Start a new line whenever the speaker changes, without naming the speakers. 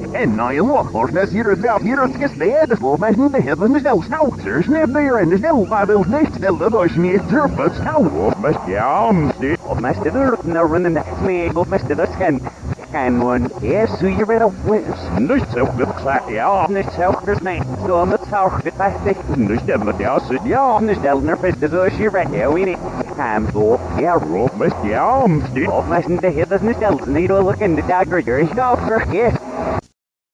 En nou je lach, als net hier het wel hier het gesteerd, dat wordt mij niet de hebben de zelfs nou. Ze snap weer en de zelf maar wil niet stellen dat je niet durft staan. Of best ja, of best de deur naar een next me, of best de scan. And one, yes, so you're at a witness. Nicht so good clap, ja, nicht so there's me. So I'm the tower fit I think. Nicht ever ja, so ja, nicht elner fist is so she right here, we need. I'm so, yeah, rope, best ja, of best the head is nicht elsen, need to look in the dagger, you're a yes.